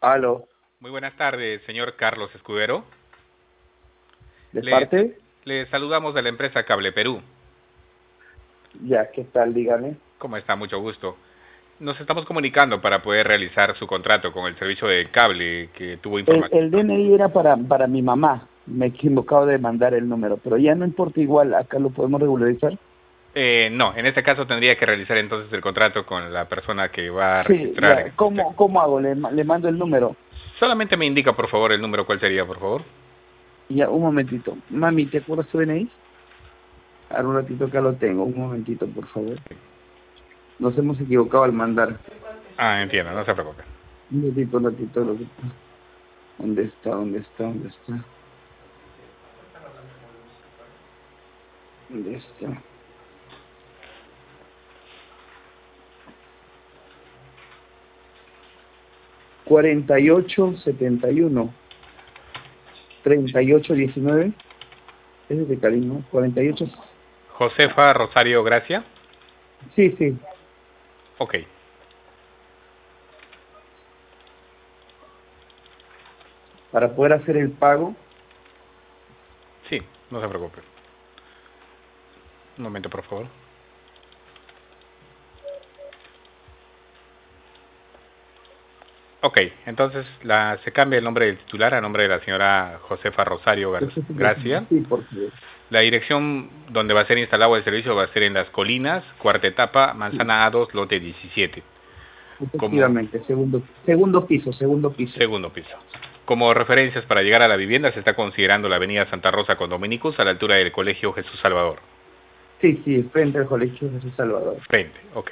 Aló, Muy buenas tardes, señor Carlos Escudero. ¿de Le, parte? le saludamos de la empresa Cable Perú. Ya, ¿qué tal? Dígame. ¿Cómo está? Mucho gusto. Nos estamos comunicando para poder realizar su contrato con el servicio de cable que tuvo información. El DNI era para mi mamá. Me he equivocado de mandar el número, pero ya no importa igual, acá lo podemos regularizar. No, en este caso tendría que realizar entonces el contrato con la persona que va a Sí, registrar en ya. el sistema. ¿Cómo hago? Le mando el número. Solamente me indica, por favor, el número, ¿cuál sería, por favor? Ya, un momentito. Mami, ¿te acuerdas tu DNI? Ahora un ratito acá lo tengo. Un momentito, por favor. Nos hemos equivocado al mandar. Ah, entiendo, no se preocupe. Un ratito, un ratito. ¿Dónde está? ¿Dónde está? ¿Dónde está? ¿Dónde está? 4871 3819. Ese es de cariño. 48. Josefa Rosario Gracia. Sí, sí. Ok, Para poder hacer el pago. sí, no se preocupe. Un momento, por favor. Ok, entonces se cambia el nombre del titular a nombre de la señora Josefa Rosario Gracia. Sí, por favor. La dirección donde va a ser instalado el servicio va a ser en Las Colinas, cuarta etapa, Sí, manzana A2, lote 17. Como efectivamente. Segundo piso, segundo piso. segundo piso. Como referencias para llegar a la vivienda se está considerando la avenida Santa Rosa con Dominicus a la altura del Colegio Jesús Salvador. Sí, sí, frente al Colegio Jesús Salvador. Frente, ok.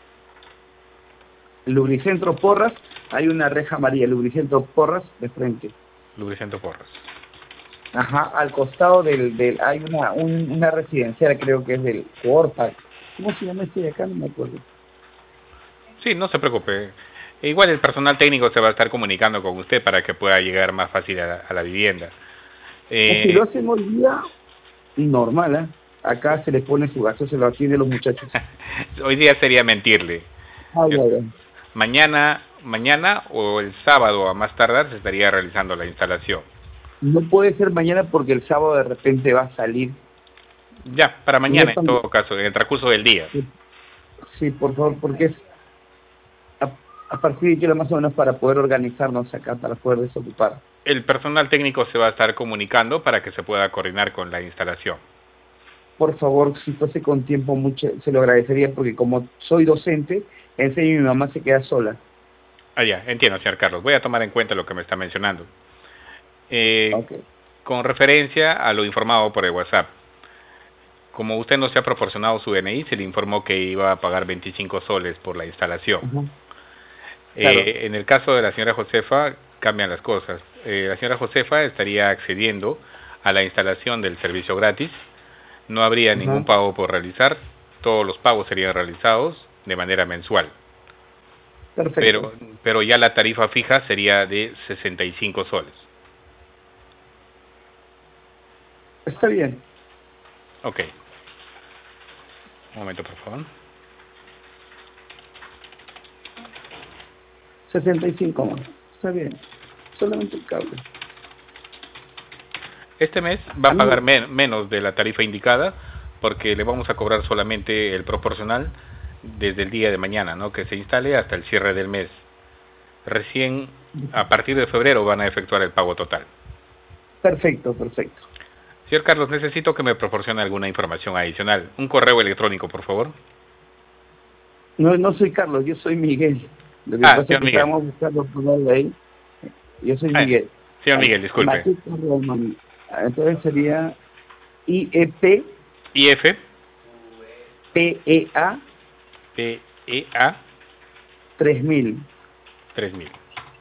Lubricentro Porras, hay una reja amarilla, Lubricentro Porras de frente. Lubricento Porras. Ajá, al costado hay una residencial, creo que es del Corpac. ¿Cómo se llama este de acá? No me acuerdo. Sí, no se preocupe. Igual el personal técnico se va a estar comunicando con usted para que pueda llegar más fácil a la vivienda. Si lo Eh, hacen hoy día, normal, ¿eh? Acá se les pone su gasto, se lo atienden los muchachos. Hoy día sería mentirle. Ay, ay, ay. Mañana o el sábado a más tardar se estaría realizando la instalación. No puede ser mañana porque el sábado de repente va a salir. Ya, para No mañana en tan- todo caso, en el transcurso del día. Sí, por favor, porque es a, a partir de que hora más o menos para poder organizarnos acá, para poder desocupar. El personal técnico se va a estar comunicando para que se pueda coordinar con la instalación. Por favor, si fuese con tiempo, mucho, se lo agradecería porque como soy docente, en serio mi mamá se queda sola. Ah, ya, entiendo, señor Carlos. Voy a tomar en cuenta lo que me está mencionando. Eh, Ok. con referencia a lo informado por el WhatsApp, como usted no se ha proporcionado su DNI, se le informó que iba a pagar 25 soles por la instalación. Ajá. Claro. En el caso de la señora Josefa, cambian las cosas. La señora Josefa estaría accediendo a la instalación del servicio gratis. No habría ningún Ajá. pago por realizar. Todos los pagos serían realizados de manera mensual. Perfecto. Pero, pero ya la tarifa fija sería de 65 soles. Está bien. Ok. Un momento, por favor. 65 más. Está bien. Solamente el cable. Este mes va A a pagar mí, menos de la tarifa indicada porque le vamos a cobrar solamente el proporcional desde el día de mañana, ¿no? Que se instale hasta el cierre del mes. Recién a partir de febrero van a efectuar el pago total. perfecto, perfecto. Señor Carlos, necesito que me proporcione alguna información adicional. Un correo electrónico, por favor. No, no soy Carlos, yo soy Miguel. Lo que Ah, pasa es señor que Miguel. estábamos buscando ponerle ahí. Yo soy Ah, Miguel. señor Miguel, disculpe. Matute Román. Entonces sería IEP IF, PEA PEA 3000 3000.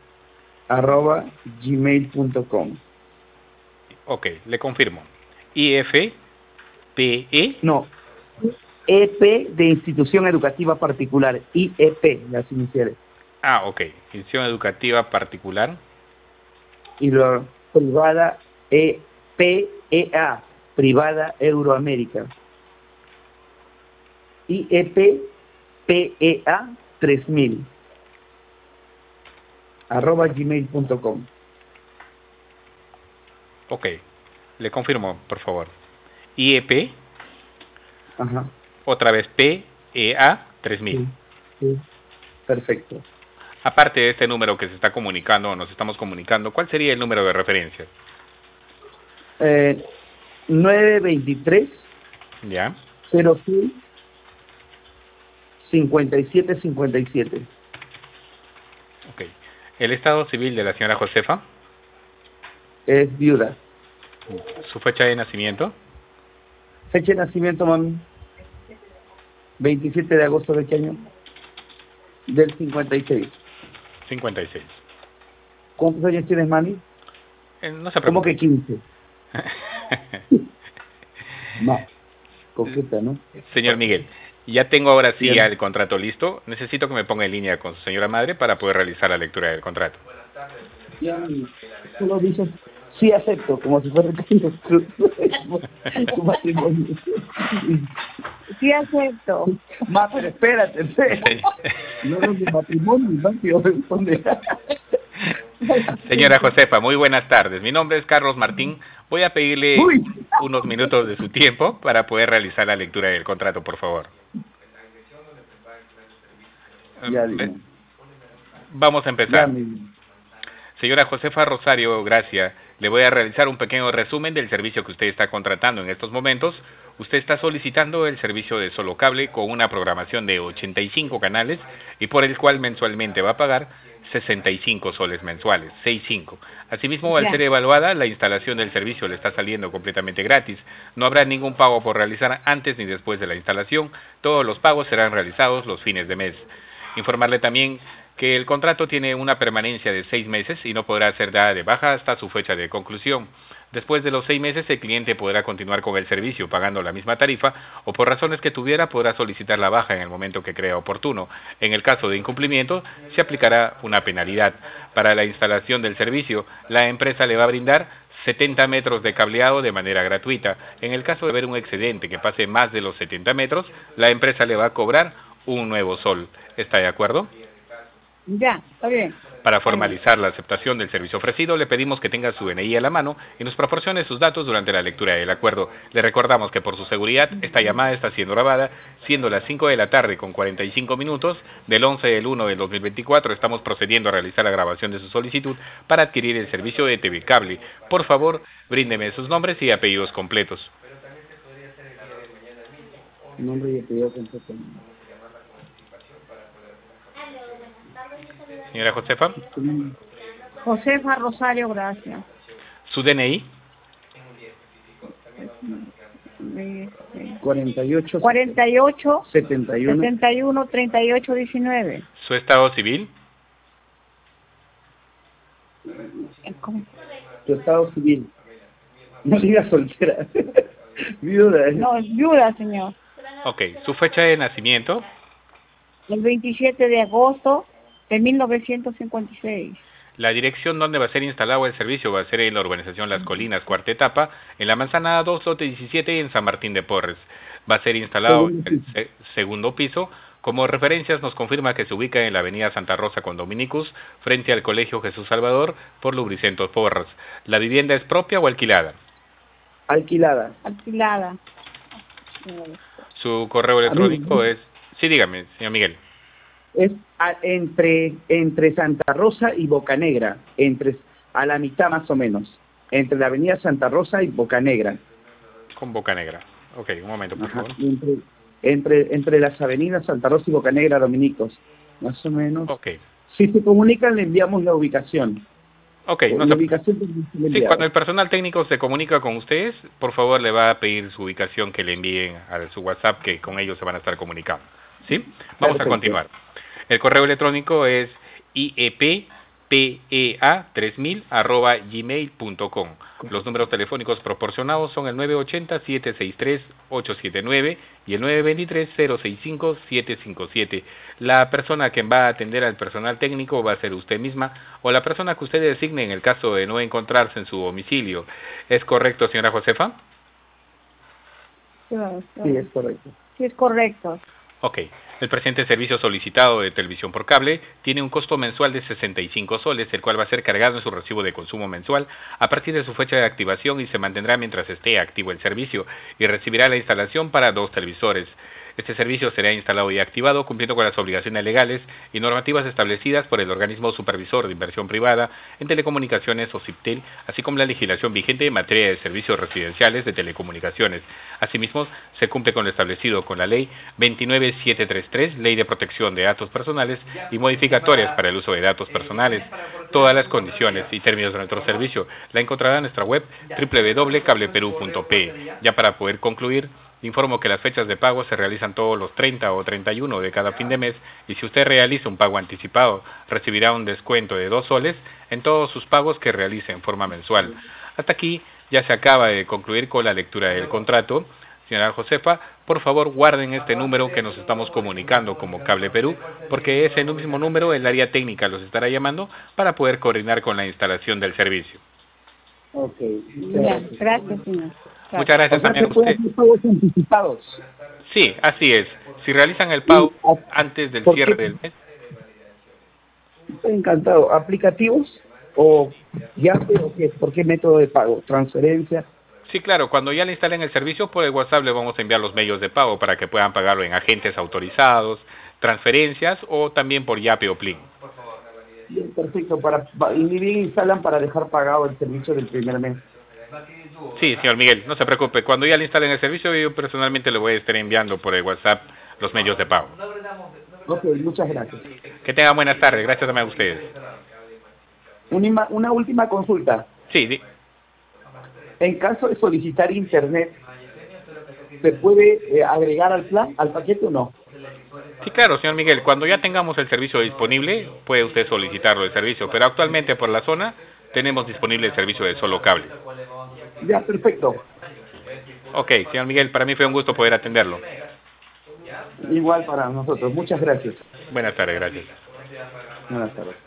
@gmail.com. Ok, le confirmo. IF, PE. No, EP de institución educativa particular, IEP, las iniciales. Ah, ok. Institución educativa particular. Y lo privada PEA, privada Euroamérica. IEP PEA 3000. gmail.com. Ok, le confirmo, por favor. IEP, Ajá. otra vez PEA 3000. Sí, sí. Perfecto. Aparte de este número que se está comunicando o nos estamos comunicando, ¿cuál sería el número de referencia? 923 ¿Ya? 06 5757. Ok. ¿El estado civil de la señora Josefa? Es viuda. ¿Su fecha de nacimiento? Fecha de nacimiento, mami. 27 de agosto de qué año? Del 56. 56. ¿Cuántos años tienes, mami? No se ¿Cómo preocupe. que 15? No, coqueta, ¿no? Señor Miguel, ya tengo ahora sí Bien. ya el contrato listo. Necesito que me ponga en línea con su señora madre para poder realizar la lectura del contrato. Ya, solo dices, sí acepto, como si fuera tu matrimonio. Sí acepto. Ma, pero espérate, no es de matrimonio, ¿no? Que yo responde. Señora Josefa, muy buenas tardes. Mi nombre es Carlos Martín. Voy a pedirle Uy. unos minutos de su tiempo para poder realizar la lectura del contrato, por favor. Ya, dime. Vamos a Ya, empezar. mi... Señora Josefa Rosario Gracia, le voy a realizar un pequeño resumen del servicio que usted está contratando en estos momentos. Usted está solicitando el servicio de solo cable con una programación de 85 canales y por el cual mensualmente va a pagar 65 soles mensuales, 65. Asimismo, al Ya. ser evaluada, la instalación del servicio le está saliendo completamente gratis. No habrá ningún pago por realizar antes ni después de la instalación. Todos los pagos serán realizados los fines de mes. Informarle también que el contrato tiene una permanencia de 6 meses y no podrá ser dada de baja hasta su fecha de conclusión. Después de los 6 meses, el cliente podrá continuar con el servicio pagando la misma tarifa o por razones que tuviera podrá solicitar la baja en el momento que crea oportuno. En el caso de incumplimiento, se aplicará una penalidad. Para la instalación del servicio, la empresa le va a brindar 70 metros de cableado de manera gratuita. En el caso de haber un excedente que pase más de los 70 metros, la empresa le va a cobrar un nuevo sol. ¿Está de acuerdo? Ya, está bien. Para formalizar la aceptación del servicio ofrecido, le pedimos que tenga su DNI a la mano y nos proporcione sus datos durante la lectura del acuerdo. Le recordamos que por su seguridad, esta llamada está siendo grabada, siendo las 5 de la tarde con 45 minutos del 11 del 1 del 2024. Estamos procediendo a realizar la grabación de su solicitud para adquirir el servicio de TV Cable. Por favor, bríndeme sus nombres y apellidos completos. Nombre y apellido completo. Señora Josefa, Josefa Rosario Gracia. su DNI, 48 48 71 71 38 19. su estado civil, ¿Cómo? tu estado civil. No digas soltera. Viuda. No, es viuda, señor. ok, su fecha de nacimiento, El 27 de agosto de 1956. la dirección donde va a ser instalado el servicio va a ser en la urbanización Las Colinas, cuarta etapa, en la manzana 2, lote 17 en San Martín de Porres. Va a ser instalado en el segundo piso. Como referencias nos confirma que se ubica en la avenida Santa Rosa con Dominicus, frente al Colegio Jesús Salvador, por Lubricento Porras. ¿La vivienda es propia o alquilada? Alquilada. Alquilada. Su correo electrónico es... Sí, dígame, señor Miguel. Es entre Santa Rosa y Bocanegra, a la mitad más o menos, entre la avenida Santa Rosa y Bocanegra. Con Bocanegra. Ok, un momento, por Ajá. favor. Entre las avenidas Santa Rosa y Bocanegra, Dominicos, más o menos. Ok. Si se comunican, le enviamos la ubicación. Ok, no la se... ubicación Sí, cuando el personal técnico se comunica con ustedes, por favor le va a pedir su ubicación que le envíen a su WhatsApp, que con ellos se van a estar comunicando. ¿Sí? Vamos a continuar. El correo electrónico es iepPEA3000@gmail.com. Los números telefónicos proporcionados son el 980-763-879 y el 923-065-757. La persona que va a atender al personal técnico va a ser usted misma o la persona que usted designe en el caso de no encontrarse en su domicilio. ¿Es correcto, señora Josefa? Sí, es correcto. Sí, es correcto. Ok, el presente servicio solicitado de televisión por cable tiene un costo mensual de 65 soles, el cual va a ser cargado en su recibo de consumo mensual a partir de su fecha de activación y se mantendrá mientras esté activo el servicio y recibirá la instalación para 2 televisores. Este servicio será instalado y activado cumpliendo con las obligaciones legales y normativas establecidas por el organismo supervisor de inversión privada en telecomunicaciones o CIPTEL, así como la legislación vigente en materia de servicios residenciales de telecomunicaciones. Asimismo, se cumple con lo establecido con la Ley 29733, Ley de Protección de Datos Personales y modificatorias para el uso de datos personales. Todas las condiciones y términos de nuestro servicio la encontrará en nuestra web www.cableperu.pe. Ya para poder concluir, informo que las fechas de pago se realizan todos los 30 o 31 de cada fin de mes y si usted realiza un pago anticipado recibirá un descuento de 2 soles en todos sus pagos que realice en forma mensual. Hasta aquí ya se acaba de concluir con la lectura del contrato. Señora Josefa, por favor guarden este número que nos estamos comunicando como Cable Perú, porque ese mismo número el área técnica los estará llamando para poder coordinar con la instalación del servicio. Ok. Ya, gracias, señor. Muchas gracias también a usted. Pagos anticipados. Sí, así es. Si realizan el pago antes del cierre del mes. Estoy encantado. ¿Aplicativos o Yape o qué? ¿Por qué método de pago? ¿Transferencia? Sí, claro. Cuando ya le instalen el servicio, por el WhatsApp le vamos a enviar los medios de pago para que puedan pagarlo en agentes autorizados, transferencias o también por Yape o Plin. Bien, perfecto. Y ni bien instalan para dejar pagado el servicio del primer mes. Sí, señor Miguel, no se preocupe. Cuando ya le instalen el servicio, yo personalmente le voy a estar enviando por el WhatsApp los medios de pago. Ok, muchas gracias. Que tengan buenas tardes. Gracias también a ustedes. Una última consulta. Sí, En caso de solicitar internet, ¿se puede agregar al plan, al paquete o no? sí, claro, señor Miguel. Cuando ya tengamos el servicio disponible, puede usted solicitarlo el servicio. Pero actualmente por la zona tenemos disponible el servicio de solo cable. Ya, perfecto. Ok, señor Miguel, para mí fue un gusto poder atenderlo. Igual para nosotros. Muchas gracias. Buenas tardes, gracias. Buenas tardes.